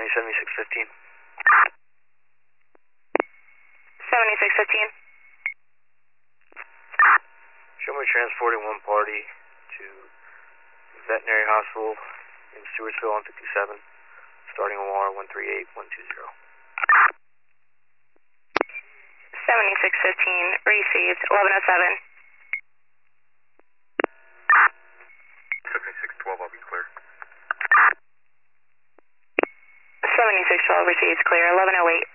County 7615. 7615. Show me transporting one party to veterinary hospital in Stewartsville on 57, starting OR 138120. 7615, received, 1107. 7612, I'll be clear. 7612 received, clear, 1108.